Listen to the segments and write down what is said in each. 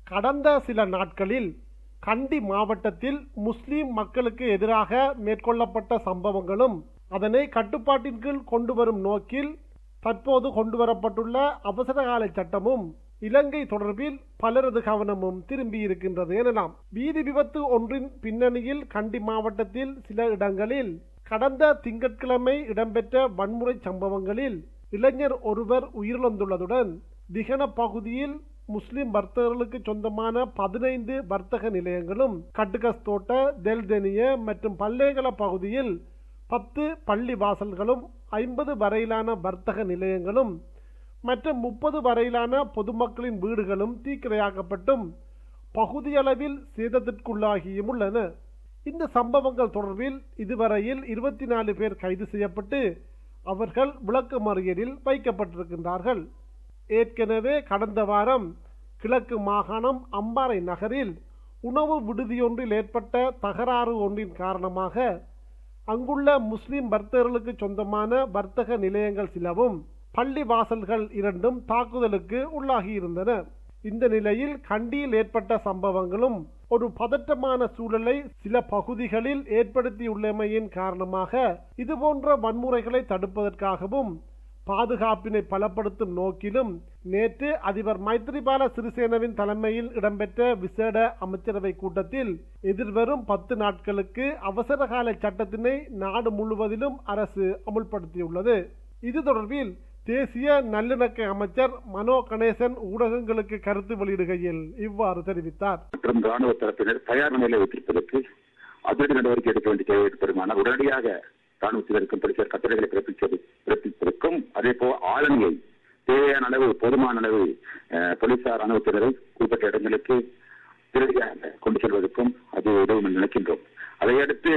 கடந்த சில நாட்களில் கண்டி மாவட்டத்தில் முஸ்லிம் மக்களுக்கு எதிராக மேற்கொள்ளப்பட்ட சம்பவங்களும் அதனை கட்டுப்பாட்டின் கீழ் கொண்டு வரும் நோக்கில் தற்போது கொண்டுவரப்பட்டுள்ள அவசரகால சட்டமும் இலங்கை தொடர்பில் பலரது கவனமும் திரும்பி இருக்கின்றது எனலாம். வீதி விபத்து ஒன்றின் பின்னணியில் கண்டி மாவட்டத்தில் சில இடங்களில் கடந்த திங்கட்கிழமை இடம்பெற்ற வன்முறை சம்பவங்களில் இளைஞர் ஒருவர் உயிரிழந்துள்ளதுடன் திகன பகுதியில் முஸ்லிம் வர்த்தகர்களுக்கு சொந்தமான 15 வர்த்தக நிலையங்களும், கட்டுகஸ்தோட்ட, தெல்தெனிய மற்றும் பல்லேகல பகுதியில் 10 பள்ளி வாசல்களும், 50 வரையிலான வர்த்தக நிலையங்களும் மற்றும் 30 வரையிலான பொதுமக்களின் வீடுகளும் தீக்கிரையாக்கப்பட்டும் பகுதியளவில் சேதத்திற்குள்ளாகியும் உள்ளன. இந்த சம்பவங்கள் தொடர்பில் இதுவரையில் 24 பேர் கைது செய்யப்பட்டு அவர்கள் விளக்கமறியலில் வைக்கப்பட்டிருக்கின்றார்கள். ஏற்கனவே கடந்த வாரம் கிழக்கு மாகாணம் அம்பாறை நகரில் உணவு விடுதியொன்றில் ஏற்பட்ட தகராறு ஒன்றின் காரணமாக அங்குள்ள முஸ்லிம் வர்த்தகர்களுக்கு சொந்தமான வர்த்தக நிலையங்கள் சிலவும், பள்ளி வாசல்கள் 2 தாக்குதலுக்கு உள்ளாகியிருந்தன. இந்த நிலையில் கண்டியில் ஏற்பட்ட சம்பவங்களும் ஒரு பதற்றமான சூழலை சில பகுதிகளில் ஏற்படுத்தியுள்ளமையின் காரணமாக இதுபோன்ற வன்முறைகளை தடுப்பதற்காகவும் பாதுகாப்பினை பலப்படுத்தும் நோக்கிலும் நேற்று அதிபர் மைத்ரிபால சிறிசேனவின் தலைமையில் இடம்பெற்ற விசேட அமைச்சரவை கூட்டத்தில் எதிர்வரும் 10 நாட்களுக்கு அவசரகால சட்டத்தினை நாடு முழுவதிலும் அரசு அமுல்படுத்தியுள்ளது. இது தொடர்பில் தேசிய நல்லிணக்க அமைச்சர் மனோ கணேசன் ஊடகங்களுக்கு கருத்து வெளியிடுகையில் இவ்வாறு தெரிவித்தார். ராணுவ தரப்பினர் தயார் நிலையில் வைத்திருப்பதற்கு அதிரடி நடவடிக்கை எடுக்க வேண்டிய தேவை ஏற்படுமானால் உடனடியாக ராணுவத்தினருக்கும் போலீசார் கட்டளைகளை பிறப்பிப்பதற்கும், அதே போல் ஆளுமையை தேவையான அளவு போதுமான அளவு போலீசார் ராணுவத்தினரை குறிப்பிட்ட இடங்களுக்கு திருடியாக கொண்டு செல்வதற்கும் அது உதவும் என்று நினைக்கின்றோம். அதையடுத்து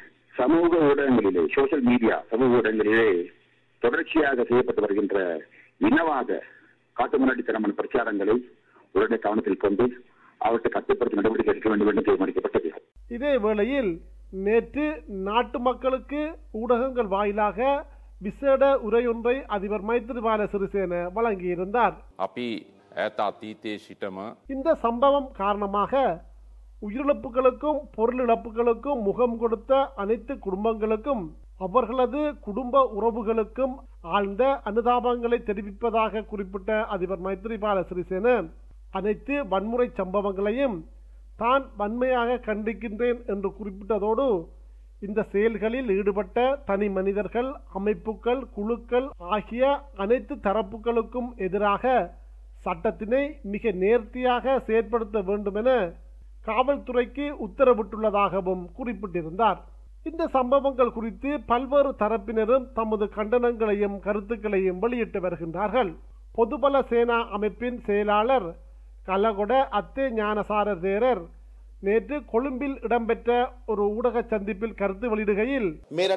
சமூக ஊடகங்களிலே, சோசியல் மீடியா சமூக ஊடகங்களிலே தொடர்ச்சியாக செய்யப்பட்டு வருகின்ற இனவாத காட்டு முன்னாடித்தனமான பிரச்சாரங்களை உடனே கவனத்தில் கொண்டு அவற்றை கட்டுப்படுத்த நடவடிக்கை எடுக்க வேண்டும் என்று தீர்மானிக்கப்பட்டது. இதே வேளையில் நேற்று நாட்டு மக்களுக்கு ஊடகங்கள் வாயிலாக விசேட உரையொன்றை அதிபர் மைத்ரிபால சிறிசேன வழங்கியிருந்தார். இந்த சம்பவம் காரணமாக உயிரிழப்புகளுக்கும் பொருள் இழப்புகளுக்கும் முகம் கொடுத்த அனைத்து குடும்பங்களுக்கும் அவர்களது குடும்ப உறவுகளுக்கும் ஆழ்ந்த அனுதாபங்களை தெரிவிப்பதாக குறிப்பிட்ட அதிபர் மைத்ரிபால சிறிசேன அனைத்து வன்முறை சம்பவங்களையும் தான் வன்மையாக கண்டிக்கின்றேன் என்று குறிப்பிட்டதோடு இந்த செயல்களில் ஈடுபட்ட தனி மனிதர்கள், அமைப்புகள், குழுக்கள் ஆகிய அனைத்து தரப்புகளுக்கும் எதிராக சட்டத்தினை மிக நேர்த்தியாக செயற்படுத்த வேண்டும் என காவல்துறைக்கு உத்தரவிட்டுள்ளதாகவும் குறிப்பிட்டிருந்தார். இந்த சம்பவங்கள் குறித்து பல்வேறு தரப்பினரும் தமது கண்டனங்களையும் கருத்துக்களையும் வெளியிட்டு வருகின்றார்கள். பொதுபல சேனா அமைப்பின் செயலாளர் கலகொட அத்தே ஞானசார தேரர் நேற்று கொழும்பில் இடம்பெற்ற ஒரு ஊடக சந்திப்பில் கருத்து வெளியிடுகையில்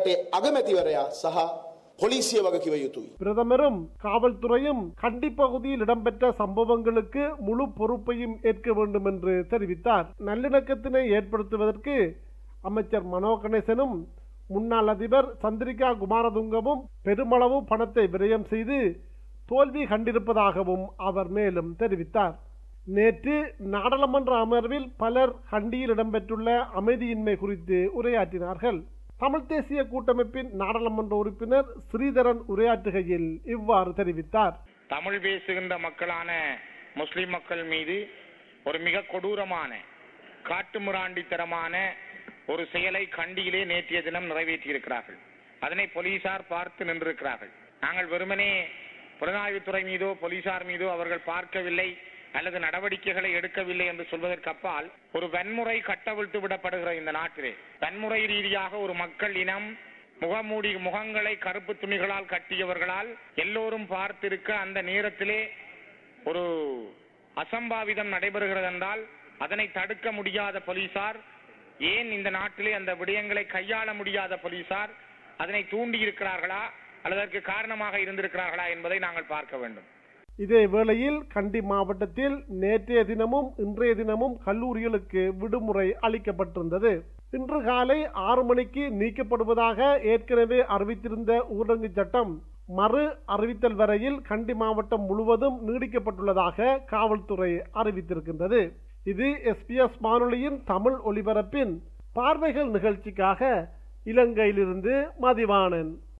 பிரதமரும் காவல்துறையும் கண்டி பகுதியில் இடம்பெற்ற சம்பவங்களுக்கு முழு பொறுப்பையும் ஏற்க வேண்டும் என்று தெரிவித்தார். நல்லிணக்கத்தினை ஏற்படுத்துவதற்கு அமைச்சர் மனோ கணேசனும் முன்னாள் அதிபர் சந்திரிகா குமாரதுங்கவும் பெருமளவு பணத்தை விரயம் செய்து தோல்வி கண்டிருப்பதாகவும் அவர் மேலும் தெரிவித்தார். நேற்று நாடாளுமன்ற அமர்வில் பலர் கண்டியில் இடம்பெற்றுள்ள அமைதியின்மை குறித்து உரையாற்றினார்கள். தமிழ் தேசிய கூட்டமைப்பின் நாடாளுமன்ற உறுப்பினர் ஸ்ரீதரன் உரையாற்றுகையில் இவ்வாறு தெரிவித்தார். தமிழ் பேசுகின்ற மக்களான முஸ்லிம் மக்கள் மீது ஒரு மிக கொடூரமான காட்டுமிராண்டித்தனமான ஒரு செயலை கண்டியிலே நேற்றைய தினம் நிறைவேற்றியிருக்கிறார்கள். அதனை போலீசார் பார்த்து நின்றிருக்கிறார்கள். நாங்கள் வெறுமனே புலனாய்வுத்துறை மீதோ போலீசார் மீதோ அவர்கள் பார்க்கவில்லை அல்லது நடவடிக்கைகளை எடுக்கவில்லை என்று சொல்வதற்கு அப்பால் ஒரு வன்முறை கட்டவிழ்த்து விடப்படுகிற இந்த நாட்டிலே வன்முறை ரீதியாக ஒரு மக்கள் இனம் முகங்களை கருப்பு துணிகளால் கட்டியவர்களால் எல்லோரும் பார்த்திருக்க அந்த நேரத்திலே ஒரு அசம்பாவிதம் நடைபெறுகிறது என்றால் அதனை தடுக்க முடியாத போலீசார், ஏன் இந்த நாட்டிலே அந்த விடயங்களை கையாள முடியாத போலீசார் அதனை தூண்டி இருக்கிறார்களா அல்லது அதற்கு காரணமாக இருந்திருக்கிறார்களா என்பதை நாங்கள் பார்க்க வேண்டும். இதே வேளையில் கண்டி மாவட்டத்தில் நேற்றைய தினமும் இன்றைய தினமும் கல்லூரிகளுக்கு விடுமுறை அளிக்கப்பட்டிருந்தது. இன்று காலை 6 மணிக்கு நீக்கப்படுவதாக ஏற்கனவே அறிவித்திருந்த ஊரடங்கு சட்டம் மறு அறிவித்தல் வரையில் கண்டி மாவட்டம் முழுவதும் நீடிக்கப்பட்டுள்ளதாக காவல்துறை அறிவித்திருக்கின்றது. இது SBS வானொலியின் தமிழ் ஒலிபரப்பின் பார்வைகள் நிகழ்ச்சிக்காக இலங்கையிலிருந்து மதிவாணன்.